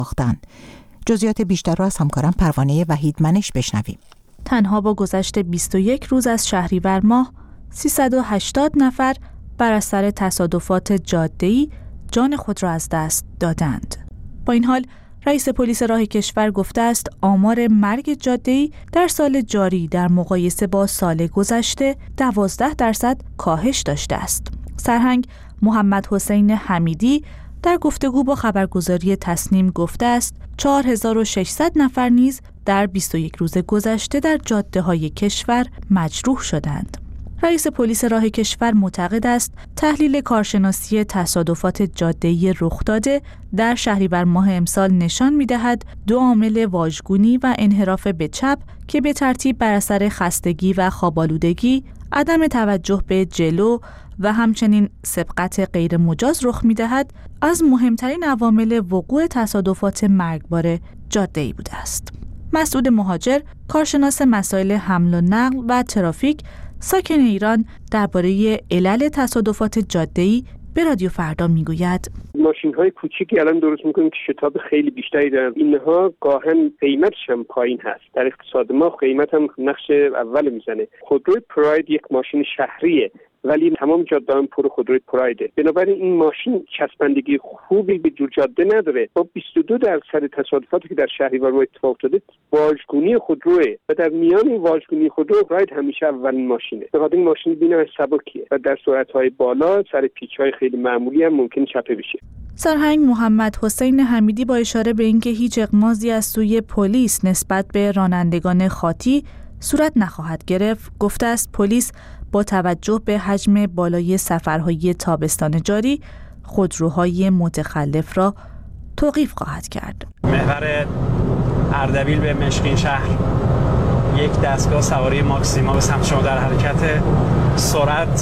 ساختند. جزئیات بیشتر را از همکارم پروانه وحیدمنش بشنویم. تنها با گذشت 21 روز از شهریور ماه 380 نفر بر اثر تصادفات جاده‌ای جان خود را از دست دادند. با این حال رئیس پلیس راه کشور گفته است آمار مرگ جاده‌ای در سال جاری در مقایسه با سال گذشته 12% کاهش داشته است. سرهنگ محمد حسین حمیدی در گفتگو با خبرگزاری تصنیم گفته است 4600 نفر نیز در 21 روز گذشته در جاده‌های کشور مجروح شدند. رئیس پلیس راه کشور معتقد است تحلیل کارشناسی تصادفات جاده‌ای رخ داده در شهریور ماه امسال نشان می‌دهد دو عامل واژگونی و انحراف به چپ که به ترتیب بر اثر خستگی و خواب‌آلودگی، عدم توجه به جلو و همچنین سبقت غیر مجاز رخ می‌دهد از مهمترین عوامل وقوع تصادفات مرگبار جاده‌ای بوده است. مسعود مهاجر، کارشناس مسائل حمل و نقل و ترافیک ساکن ایران، درباره علل تصادفات جاده‌ای به رادیو فردا میگوید ماشین‌های کوچیکی الان درست می‌کنیم که شتاب خیلی بیشتری دارن. اینها گاهن قیمتش هم پایین هست. در اقتصاد ما قیمت هم نقش اول میزنه. خودروی پراید یک ماشین شهریه ولی تمام جاده‌ها پر خودروی پرایده. بنابراین این ماشین چسبندگی خوبی به جور جاده نداره. با 22% تصادفاتی که در شهریور ما اتفاق افتاده واژگونی خودروه و در میان این واژگونی خودرو پراید همیشه اولین ماشینه. به خاطر این ماشین بینش سبکیه و در سرعت‌های بالا سر پیچ‌های خیلی معمولی هم ممکن چپه بشه. سرهنگ محمد حسین حمیدی با اشاره به اینکه هیچ اغماضی از سوی پلیس نسبت به رانندگان خاطی صورت نخواهد گرفت، گفته است پلیس با توجه به حجم بالای سفرهای تابستان جاری خودروهای متخلف را توقیف خواهد کرد. محور اردبیل به مشکین شهر یک دستگاه سواری ماکسیما به سمت شما در حرکت، سرعت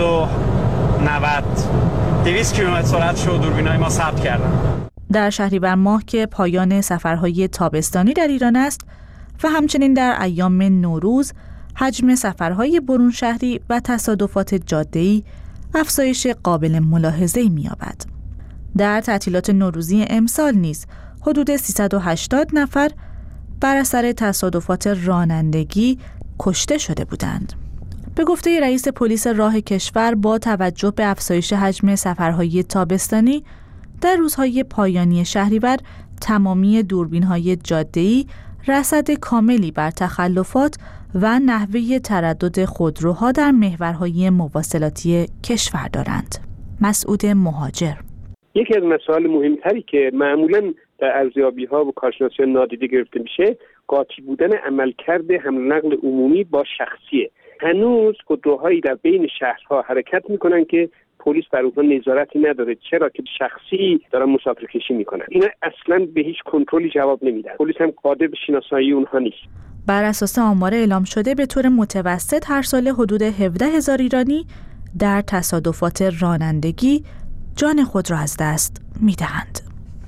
200 کیلومتر سرعت شو دوربینای ما ثبت کردن. در شهریور ماه که پایان سفرهای تابستانی در ایران است و همچنین در ایام نوروز حجم سفرهای برون شهری و تصادفات جاده‌ای افزایش قابل ملاحظه‌ای می‌یابد. در تعطیلات نوروزی امسال نیز حدود 380 نفر بر اثر تصادفات رانندگی کشته شده بودند. به گفته رئیس پلیس راه کشور با توجه به افزایش حجم سفرهای تابستانی در روزهای پایانی شهریور تمامی دوربین‌های جاده‌ای رصد کاملی بر تخلفات و نحوه تردد خودروها در محورهای مواصلاتی کشور دارند. مسعود مهاجر: یکی از مسائل مهمتری که معمولاً در ارزیابی‌ها و کارشناسی نادیده گرفته میشه قاطی بودن عملکرد حمل و نقل عمومی با شخصیه. هنوز خودروهایی در بین شهرها حرکت میکنن که پلیس بر اونها نظارتی نداره، چرا که شخصی دارن مسافرکشی میکنن. اینا اصلاً به هیچ کنترلی جواب نمیدن. پلیس هم قادر به شناسایی اونها نیست. بر اساس آمار اعلام شده به طور متوسط هر سال حدود 17,000 ایرانی در تصادفات رانندگی جان خود را از دست میدهند.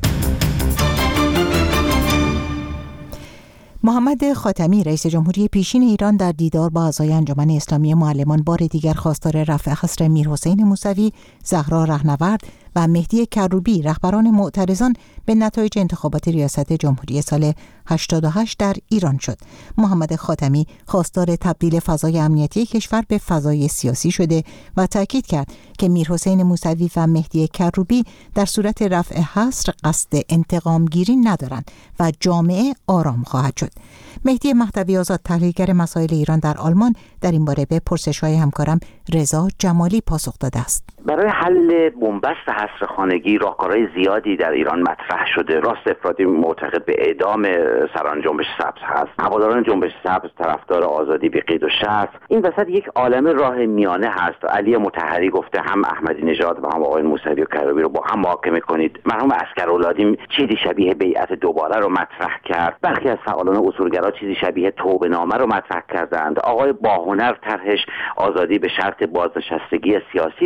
محمد خاتمی رئیس جمهوری پیشین ایران در دیدار با اعضای انجمن اسلامی معلمان بار دیگر خواستار رفع حصر میرحسین موسوی، زهرا رهنورد و مهدی کروبی رهبران معترضان به نتایج انتخابات ریاست جمهوری سال 88 در ایران شد. محمد خاتمی خواستار تبدیل فضای امنیتی کشور به فضای سیاسی شده و تاکید کرد که میرحسین موسوی و مهدی کروبی در صورت رفع حصر قصد انتقام گیری ندارند و جامعه آرام خواهد شد. مهدی مهدوی آزاد، تحلیلگر مسائل ایران در آلمان، در این باره به پرسش‌های همکارم رضا جمالی پاسخ داده است. برای حل بنبست حصر خانگی راهکارهای زیادی در ایران مطرح شده. راست افراطی معتقد به اعدام سران جنبش سبز هست. هواداران جنبش سبز طرفدار آزادی به قید و شرط. این وسط یک عالمه راه میانه هست. علی مطهری گفته هم احمدی نژاد و هم آقای موسوی و کروبی رو با هم محاکمه کنید. مرحوم عسکرالعادی چیزی شبیه بیعت دوباره رو مطرح کرد. برخی از فعالان اصولگرا چیزی شبیه توبه‌نامه رو مطرح کردند. آقای باهنر طرحش آزادی به شرط بازنشستگی سیاسی بود.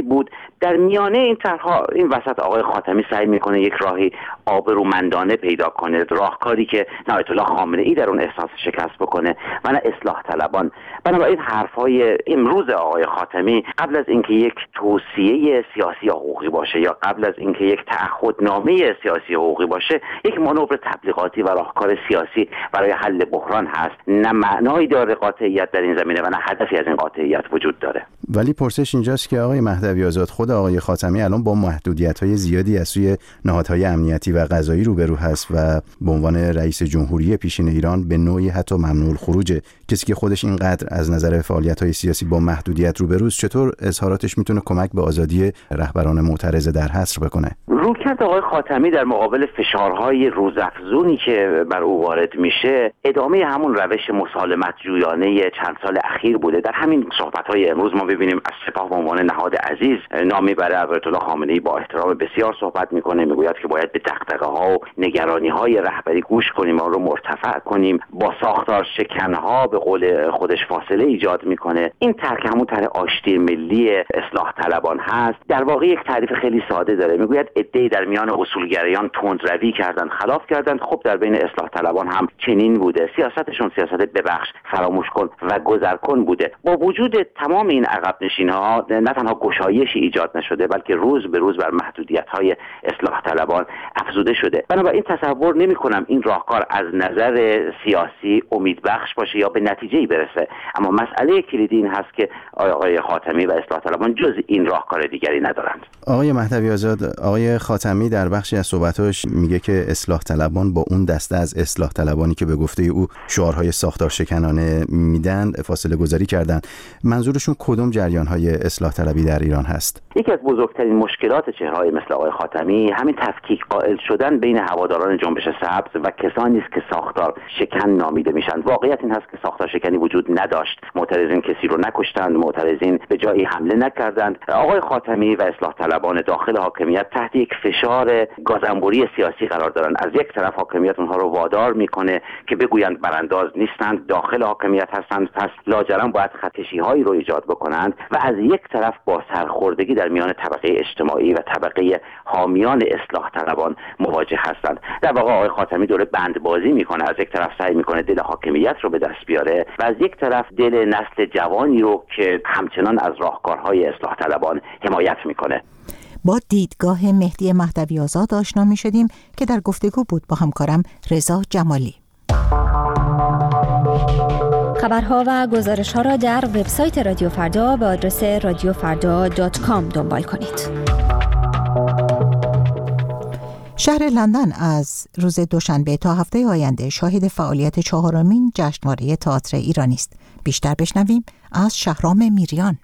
در میانه این طرح‌ها این وسط آقای خاتمی سعی میکنه یک راهی آبرومندانه پیدا کنه، راهکاری که نه آیت الله خامنه‌ای در اون احساس شکست بکنه و نه اصلاح طلبان. بنابراین حرف‌های امروز آقای خاتمی قبل از اینکه یک توصیه سیاسی حقوقی باشه یا قبل از اینکه یک تعهدنامه سیاسی حقوقی باشه، یک مانور تبلیغاتی و راهکار سیاسی برای حل بحران هست. نه معنایی داره قاطعیت در این زمینه و نه هدفی از این قاطعیت وجود داره. ولی پرسش اینجاست که آقای مهدوی آزاد، خود آقای خاتمی الان با محدودیت‌های زیادی از سوی نهادهای امنیتی و قضایی روبرو هست و به عنوان رئیس جمهوری پیشین ایران به نوعی حتی ممنوع الخروج. کسی که خودش اینقدر از نظر فعالیت‌های سیاسی با محدودیت روبروست، چطور اظهاراتش میتونه کمک به آزادی رهبران معترض در حصر بکنه؟ رویکرد آقای خاتمی در مقابل فشارهای روزافزونی که بر او وارد میشه ادامه همون روش مسالمت جویانه چند سال اخیر بوده. در همین صحبت‌های امروز ما ببینیم از سپاه به عنوان نهاد عزیز نام میبره. آیت الله خامنه‌ای با احترام بسیار صحبت میکنه، میگوید که باید به دغدغه‌ها و نگرانی‌های رهبری گوش کنیم، آن رو مرتفع کنیم. با ساختار شکن‌ها به قول خودش فاصله ایجاد میکنه. این طرح همون طرح آشتی ملی اصلاح طلبان هست. در واقع یک تعریف خیلی ساده داره، میگوید عده‌ای در میان اصولگرایان تندروی کردند، خلاف کردند. خب در بین اصلاح طلبان هم چنین بوده. سیاستشون سیاست ببخش، فراموش کن و گذر کن بوده. با وجود تمام این عقب نشینی‌ها نه تنها گشایشی ایجاد نشده، بلکه روز به روز بر محدودیت‌های اصلاح طلبان افزوده شده. بنابراین تصور نمی‌کنم این راهکار از نظر سیاسی امیدبخش باشه یا به نتیجه‌ای برسه. اما مسئله کلیدی این هست که آقای خاتمی و اصلاح طلبان جز این راهکار دیگری ندارند. آقای مهدوی آزاد، آقای خاتمی در بخشی از صحبتاش میگه که اصلاح طلبان با اون دسته از اصلاح طلبانی که به گفته او شعارهای ساختار شکنانه میدن فاصله گذاری کردن. منظورشون کدوم جریان‌های اصلاح طلبی در ایران هست؟ یکی از بزرگترین مشکلات چهره‌های مثل آقای خاتمی همین تفکیک قائل شدن بین هواداران جنبش سبز و کسانی است که ساختار شکن نامیده میشن. واقعیت این هست که ساختار شکنی وجود نداشت. معترضین کسی رو نکشتند، معترضین به جایی حمله نکردند. آقای خاتمی و اصلاح طلبان داخل حاکمیت تحت یک فشار گازانبوری سیاسی قرار دارند. از یک طرف حاکمیت اونها رو وادار میکنه که بگویند برانداز نیستند، داخل حاکمیت هستند، پس لاجرم باید خطکشی‌هایی رو ایجاد بکنند، و از یک طرف با سرخوردگی در میان طبقه اجتماعی و طبقه حامیان اصلاح طلبان مواجه هستند. در واقع آقای خاتمی داره بندبازی میکنه. از یک طرف سعی میکنه دل حاکمیت رو به دست بیاره و از یک طرف دل نسل جوانی رو که همچنان از راهکارهای اصلاح طلبان حمایت میکنه. با دیدگاه مهدی مهدوی آزاد آشنا می‌شدیم که در گفتگو بود با همکارم رضا جمالی. خبرها و گزارش‌ها را در وبسایت رادیو فردا به آدرس radiofarda.com دنبال کنید. شهر لندن از روز دوشنبه تا هفته آینده شاهد فعالیت 4مین جشنواره تئاتر ایرانی است. بیشتر بشنویم از شهرام میریان.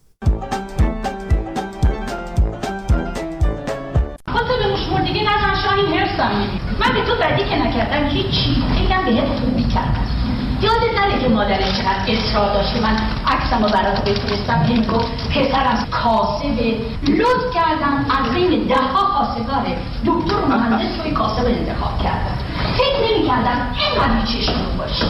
من به تو بدی که نکردم هیچی، بگم بهت تو میکردم. یادت نره که مادرش چقدر اصرار داشت که من عکسمو برات بفرستم. هم گفت پسرم کاسبه، لطف کردم از بین 10 خواستگار دکتر و مهندس روی کاسب انتخاب کردم. فکر نمی‌کردم اینقدر چشمون باشه.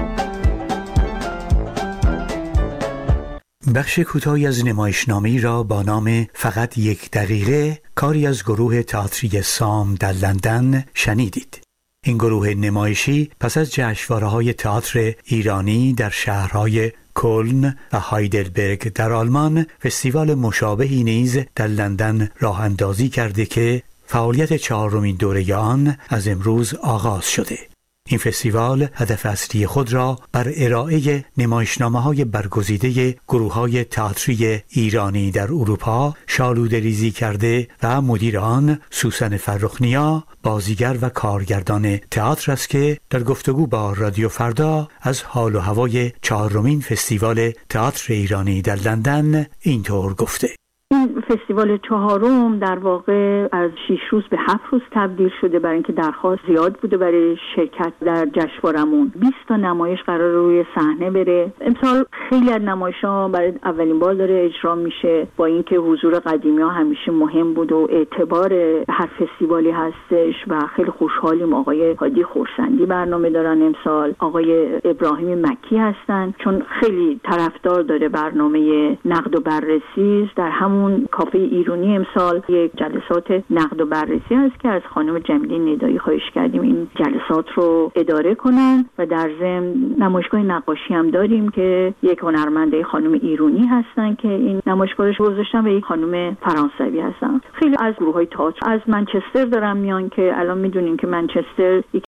بخش کوتاهی از نمایشنامه‌ای را با نام فقط 1 دقیقه، کاری از گروه تئاتری سام در لندن شنیدید. این گروه نمایشی پس از جشنواره‌های تئاتر ایرانی در شهرهای کلن و هایدلبرگ در آلمان، فستیوال مشابهی نیز در لندن راه اندازی کرده که فعالیت 4مین دوره آن از امروز آغاز شده. این فستیوال هدف اصلی خود را بر ارائه نمایشنامه‌های برگزیده گروه‌های تئاتری ایرانی در اروپا شالوده‌ریزی کرده و مدیر آن سوسن فرخنیا، بازیگر و کارگردان تئاتر است که در گفتگو با رادیو فردا از حال و هوای 4مین فستیوال تئاتر ایرانی در لندن اینطور گفته: این فستیوال 4م در واقع از 6 روز به 7 روز تبدیل شده برای اینکه درخواست زیاد بوده برای شرکت در جشنوارمون. 20 تا نمایش قرار روی صحنه بره. امسال خیلی از نمایش‌ها برای اولین بار داره اجرا میشه، با اینکه حضور قدیمی‌ها همیشه مهم بود و اعتبار هر فستیوالی هستش و خیلی خوشحالیم آقای هادی خورسندی برنامه دارن امسال، آقای ابراهیم مکی هستن، چون خیلی طرفدار داره برنامه نقد و بررسی. در همون کافه ایرانی امسال یک جلسات نقد و بررسی هست که از خانم جمیله ندایی خواهش کردیم این جلسات رو اداره کنن و در ضمن نمایشگاه نقاشی هم داریم که یک هنرمنده خانم ایرانی هستن که این نمایشگاه رو گذاشتن و یک خانم فرانسوی هستن. خیلی از گروه‌های تئاتر از منچستر دارن میان که الان میدونیم که منچستر